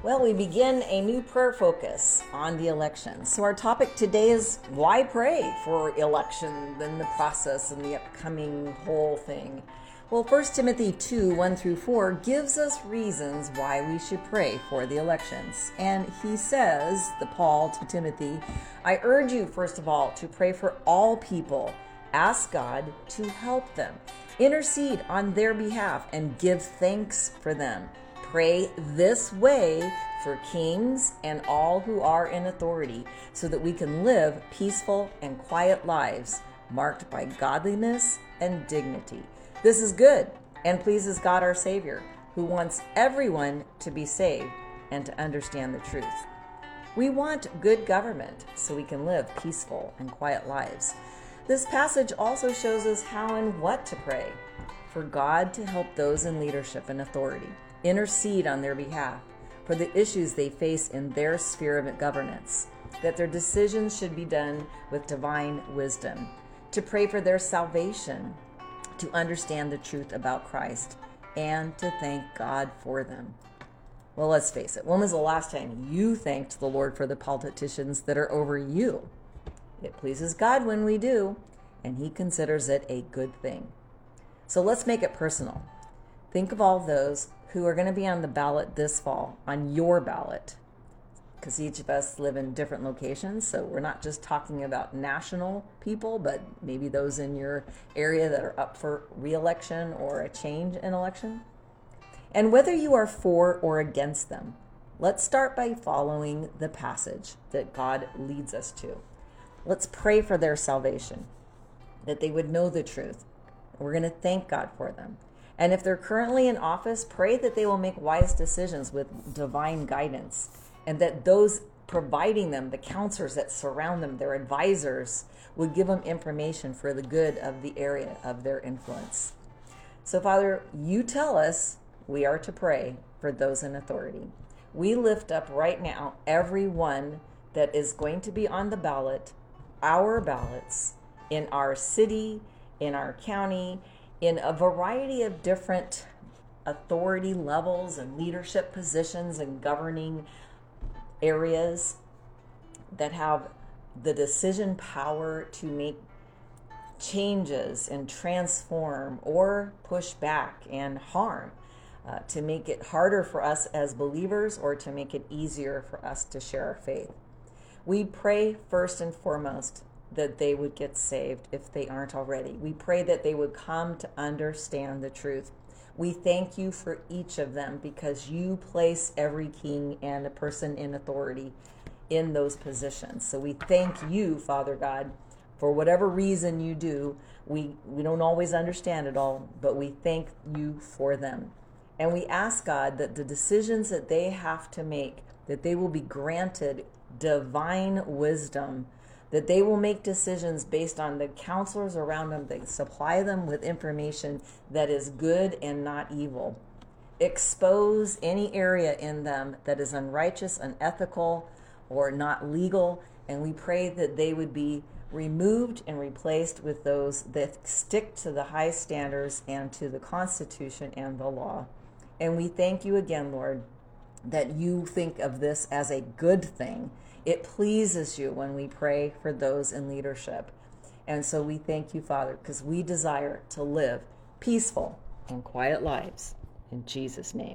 Well, we begin a new prayer focus on the election. So our topic today is why pray for election, then the process and the upcoming whole thing. Well, 1 Timothy 2, 1 through 4 gives us reasons why we should pray for the elections. And he says, Paul to Timothy, I urge you, first of all, to pray for all people. Ask God to help them. Intercede on their behalf and give thanks for them. Pray this way for kings and all who are in authority, so that we can live peaceful and quiet lives marked by godliness and dignity. This is good and pleases God our Savior, who wants everyone to be saved and to understand the truth. We want good government so we can live peaceful and quiet lives. This passage also shows us how and what to pray. For God to help those in leadership and authority, intercede on their behalf for the issues they face in their sphere of governance, that their decisions should be done with divine wisdom, to pray for their salvation, to understand the truth about Christ, and to thank God for them. Well, let's face it, when was the last time you thanked the Lord for the politicians that are over you? It pleases God when we do, and He considers it a good thing. So let's make it personal. Think of all those who are going to be on the ballot this fall, on your ballot, because each of us live in different locations. So we're not just talking about national people, but maybe those in your area that are up for re-election or a change in election. And whether you are for or against them, let's start by following the passage that God leads us to. Let's pray for their salvation, that they would know the truth. We're going to thank God for them. And if they're currently in office, pray that they will make wise decisions with divine guidance, and that those providing them, the counselors that surround them, their advisors, would give them information for the good of the area of their influence. So, Father, you tell us we are to pray for those in authority. We lift up right now everyone that is going to be on the ballot, our ballots, in our city, in our county, in a variety of different authority levels and leadership positions and governing areas that have the decision power to make changes and transform or push back and harm, to make it harder for us as believers or to make it easier for us to share our faith. We pray first and foremost that they would get saved if they aren't already. We pray that they would come to understand the truth. We thank you for each of them because you place every king and a person in authority in those positions. So we thank you, Father God, for whatever reason you do. We don't always understand it all, but we thank you for them. And we ask God that the decisions that they have to make, that they will be granted divine wisdom, that they will make decisions based on the counselors around them that supply them with information that is good and not evil. Expose any area in them that is unrighteous, unethical, or not legal, and we pray that they would be removed and replaced with those that stick to the high standards and to the Constitution and the law. And we thank you again, Lord, that you think of this as a good thing. It pleases you when we pray for those in leadership. And so we thank you, Father, because we desire to live peaceful and quiet lives. In Jesus' name.